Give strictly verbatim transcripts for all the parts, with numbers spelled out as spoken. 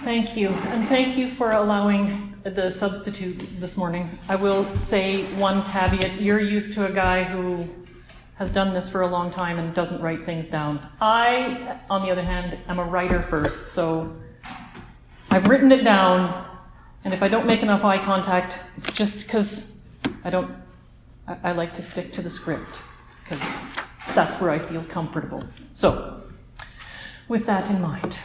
Thank you, and thank you for allowing the substitute this morning. I will say one caveat. You're used to a guy who has done this for a long time and doesn't write things down. I, on the other hand, am a writer first, so I've written it down, and if I don't make enough eye contact, it's just because I don't, I, I like to stick to the script, because that's where I feel comfortable. So, with that in mind,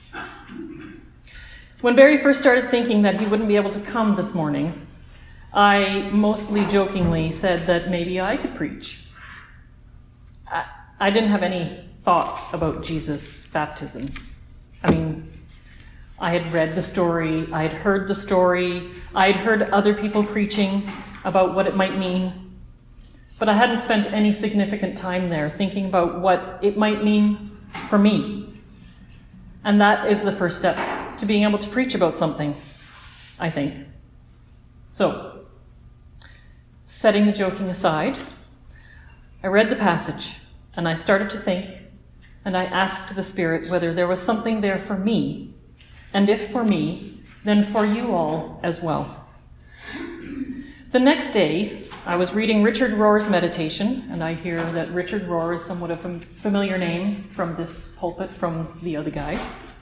when Barry first started thinking that he wouldn't be able to come this morning, I mostly jokingly said that maybe I could preach. I, I didn't have any thoughts about Jesus' baptism. I mean, I had read the story, I had heard the story, I had heard other people preaching about what it might mean, but I hadn't spent any significant time there thinking about what it might mean for me. And that is the first step to being able to preach about something, I think. So, setting the joking aside, I read the passage, and I started to think, and I asked the Spirit whether there was something there for me, and if for me, then for you all as well. The next day, I was reading Richard Rohr's meditation, and I hear that Richard Rohr is somewhat of a familiar name from this pulpit from the other guy.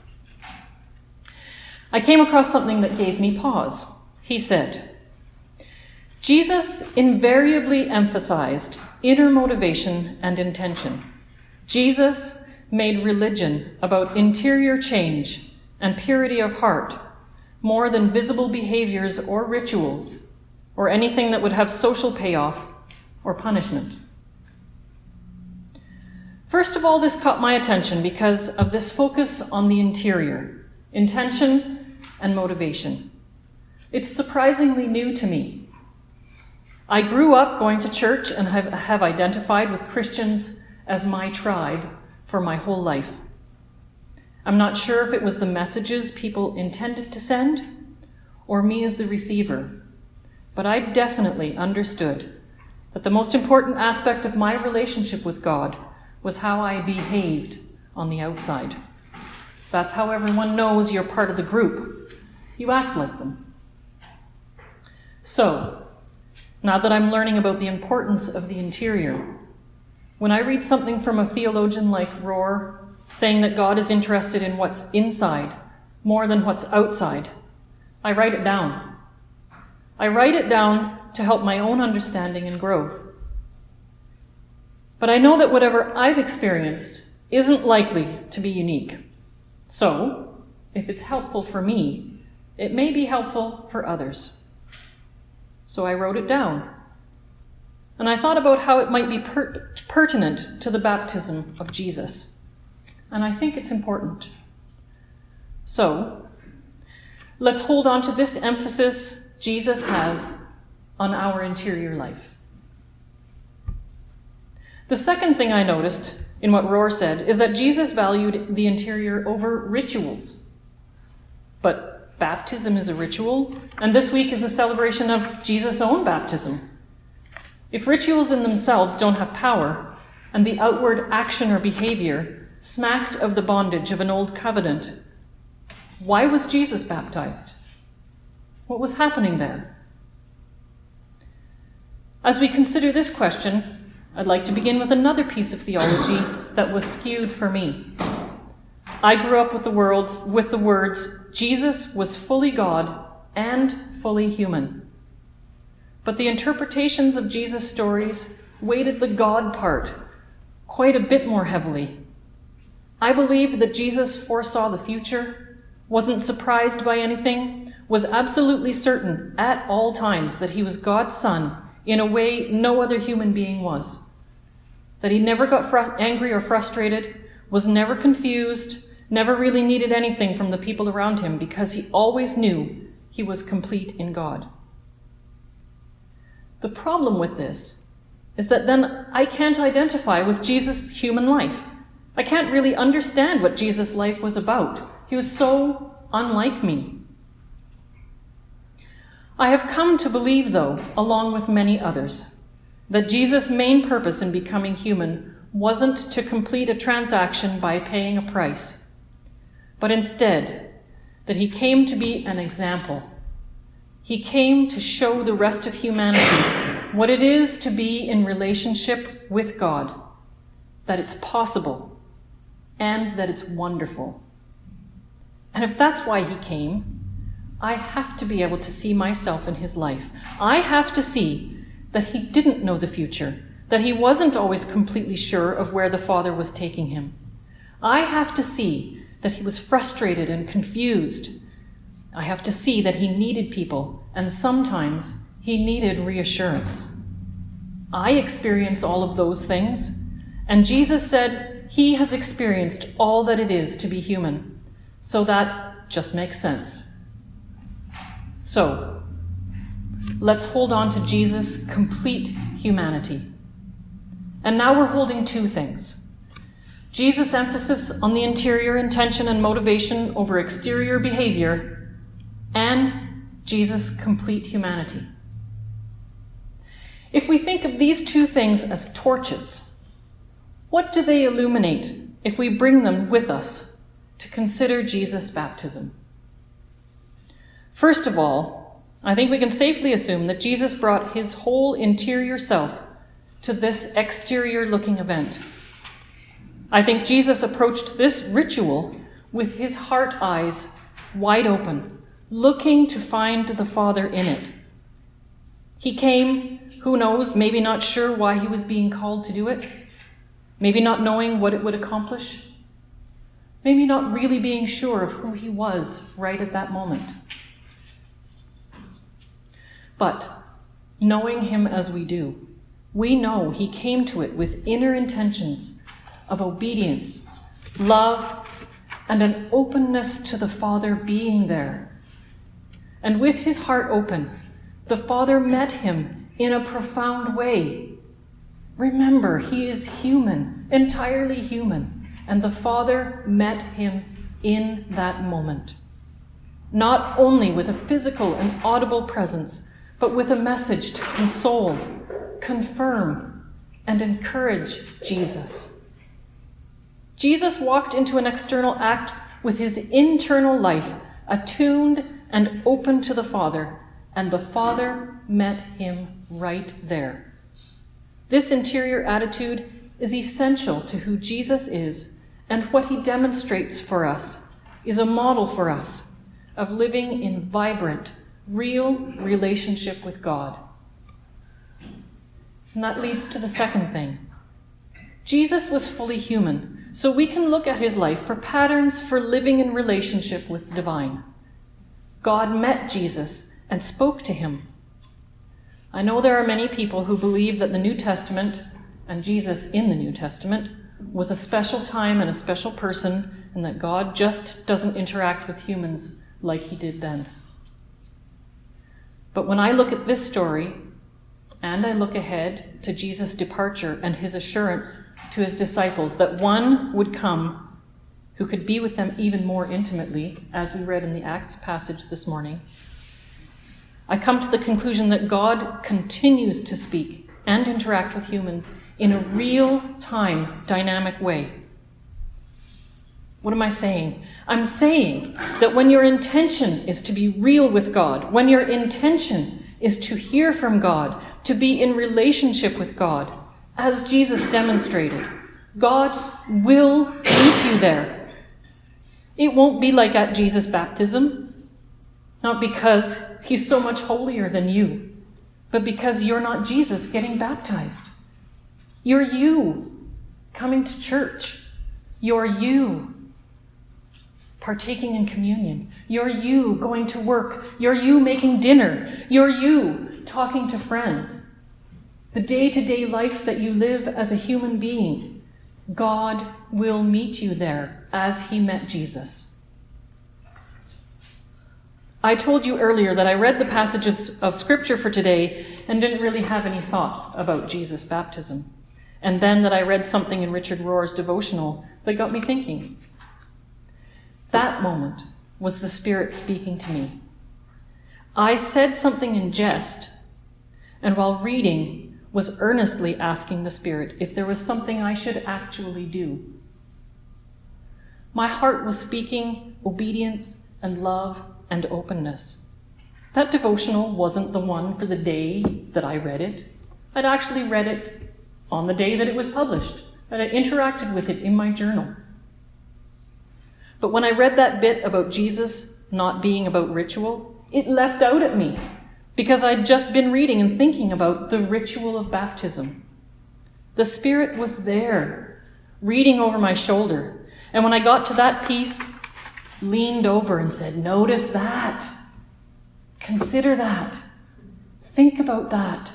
I came across something that gave me pause. He said, Jesus invariably emphasized inner motivation and intention. Jesus made religion about interior change and purity of heart more than visible behaviors or rituals or anything that would have social payoff or punishment. First of all, this caught my attention because of this focus on the interior, intention and motivation. It's surprisingly new to me. I grew up going to church and have, have identified with Christians as my tribe for my whole life. I'm not sure if it was the messages people intended to send or me as the receiver, but I definitely understood that the most important aspect of my relationship with God was how I behaved on the outside. That's how everyone knows you're part of the group. You act like them. So, now that I'm learning about the importance of the interior, when I read something from a theologian like Rohr saying that God is interested in what's inside more than what's outside, I write it down. I write it down to help my own understanding and growth. But I know that whatever I've experienced isn't likely to be unique. So, if it's helpful for me, it may be helpful for others. So I wrote it down. And I thought about how it might be per- pertinent to the baptism of Jesus. And I think it's important. So, let's hold on to this emphasis Jesus has on our interior life. The second thing I noticed in what Rohr said is that Jesus valued the interior over rituals. But baptism is a ritual, and this week is a celebration of Jesus' own baptism. If rituals in themselves don't have power, and the outward action or behavior smacked of the bondage of an old covenant, why was Jesus baptized? What was happening there? As we consider this question, I'd like to begin with another piece of theology that was skewed for me. I grew up with the words, with the words, Jesus was fully God and fully human. But the interpretations of Jesus' stories weighted the God part quite a bit more heavily. I believed that Jesus foresaw the future, wasn't surprised by anything, was absolutely certain at all times that he was God's son in a way no other human being was. That he never got fr- angry or frustrated, was never confused, never really needed anything from the people around him because he always knew he was complete in God. The problem with this is that then I can't identify with Jesus' human life. I can't really understand what Jesus' life was about. He was so unlike me. I have come to believe, though, along with many others, that Jesus' main purpose in becoming human wasn't to complete a transaction by paying a price, but instead that he came to be an example. He came to show the rest of humanity what it is to be in relationship with God, that it's possible, and that it's wonderful. And if that's why he came, I have to be able to see myself in his life. I have to see that he didn't know the future, that he wasn't always completely sure of where the Father was taking him. I have to see that he was frustrated and confused. I have to see that he needed people, and sometimes he needed reassurance. I experience all of those things, and Jesus said he has experienced all that it is to be human, so that just makes sense. So, let's hold on to Jesus' complete humanity. And now we're holding two things. Jesus' emphasis on the interior intention and motivation over exterior behavior, and Jesus' complete humanity. If we think of these two things as torches, what do they illuminate if we bring them with us to consider Jesus' baptism? First of all, I think we can safely assume that Jesus brought his whole interior self to this exterior-looking event. I think Jesus approached this ritual with his heart eyes wide open, looking to find the Father in it. He came, who knows, maybe not sure why he was being called to do it, maybe not knowing what it would accomplish, maybe not really being sure of who he was right at that moment. But knowing him as we do, we know he came to it with inner intentions of obedience, love, and an openness to the Father being there. And with his heart open, the Father met him in a profound way. Remember, he is human, entirely human, and the Father met him in that moment. Not only with a physical and audible presence, but with a message to console, confirm, and encourage Jesus. Jesus walked into an external act with his internal life attuned and open to the Father, and the Father met him right there. This interior attitude is essential to who Jesus is, and what he demonstrates for us is a model for us of living in vibrant, real relationship with God. And that leads to the second thing. Jesus was fully human, so we can look at his life for patterns for living in relationship with the divine. God met Jesus and spoke to him. I know there are many people who believe that the New Testament, and Jesus in the New Testament, was a special time and a special person, and that God just doesn't interact with humans like he did then. But when I look at this story, and I look ahead to Jesus' departure and his assurance to his disciples that one would come who could be with them even more intimately, as we read in the Acts passage this morning, I come to the conclusion that God continues to speak and interact with humans in a real-time, dynamic way. What am I saying? I'm saying that when your intention is to be real with God, when your intention is to hear from God, to be in relationship with God, as Jesus demonstrated, God will meet you there. It won't be like at Jesus' baptism, not because he's so much holier than you, but because you're not Jesus getting baptized. You're you coming to church. You're you partaking in communion. You're you going to work. You're you making dinner. You're you talking to friends. The day-to-day life that you live as a human being, God will meet you there as he met Jesus. I told you earlier that I read the passages of Scripture for today and didn't really have any thoughts about Jesus' baptism. And then that I read something in Richard Rohr's devotional that got me thinking. That moment was the Spirit speaking to me. I said something in jest, and while reading, was earnestly asking the Spirit if there was something I should actually do. My heart was speaking obedience and love and openness. That devotional wasn't the one for the day that I read it. I'd actually read it on the day that it was published, and I interacted with it in my journal. But when I read that bit about Jesus not being about ritual, it leapt out at me because I'd just been reading and thinking about the ritual of baptism. The Spirit was there, reading over my shoulder. And when I got to that piece, leaned over and said, "Notice that. Consider that. Think about that."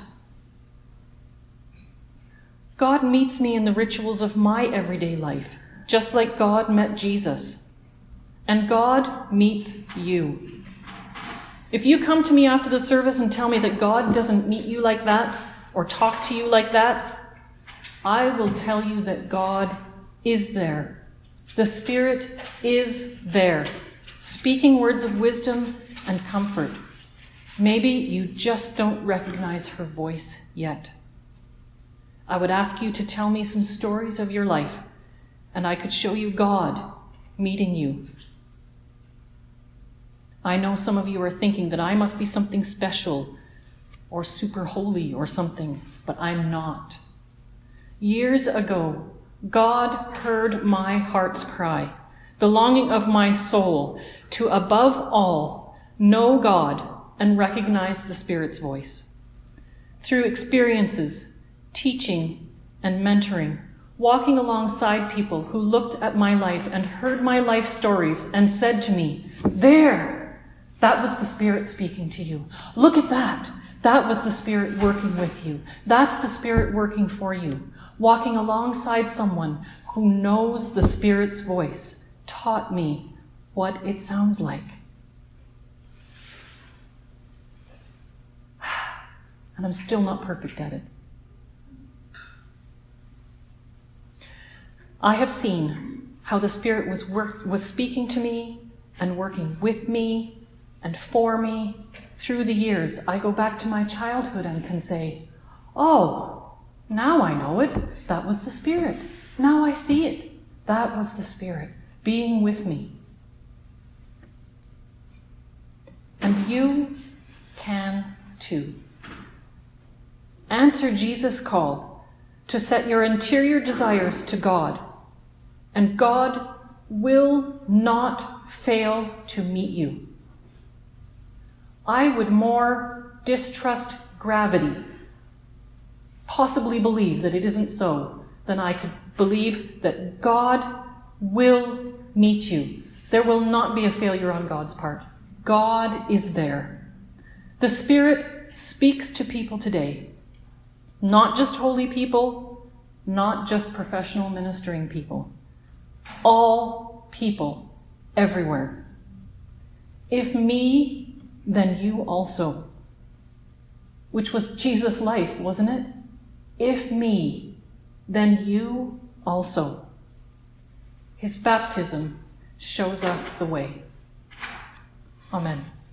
God meets me in the rituals of my everyday life, just like God met Jesus. And God meets you. If you come to me after the service and tell me that God doesn't meet you like that or talk to you like that, I will tell you that God is there. The Spirit is there, speaking words of wisdom and comfort. Maybe you just don't recognize her voice yet. I would ask you to tell me some stories of your life, and I could show you God meeting you. I know some of you are thinking that I must be something special or super holy or something, but I'm not. Years ago, God heard my heart's cry, the longing of my soul to, above all, know God and recognize the Spirit's voice. Through experiences, teaching, and mentoring, walking alongside people who looked at my life and heard my life stories and said to me, "There, that was the Spirit speaking to you. Look at that. That was the Spirit working with you. That's the Spirit working for you." Walking alongside someone who knows the Spirit's voice taught me what it sounds like. And I'm still not perfect at it. I have seen how the Spirit was work, was speaking to me and working with me and for me through the years. I go back to my childhood and can say, "Oh, now I know it. That was the Spirit. Now I see it. That was the Spirit being with me." And you can too. Answer Jesus' call to set your interior desires to God, and God will not fail to meet you. I would more distrust gravity, possibly believe that it isn't so, than I could believe that God will meet you. There will not be a failure on God's part. God is there. The Spirit speaks to people today, not just holy people, not just professional ministering people, all people, everywhere. If me, then you also. Which was Jesus' life, wasn't it? If me, then you also. His baptism shows us the way. Amen.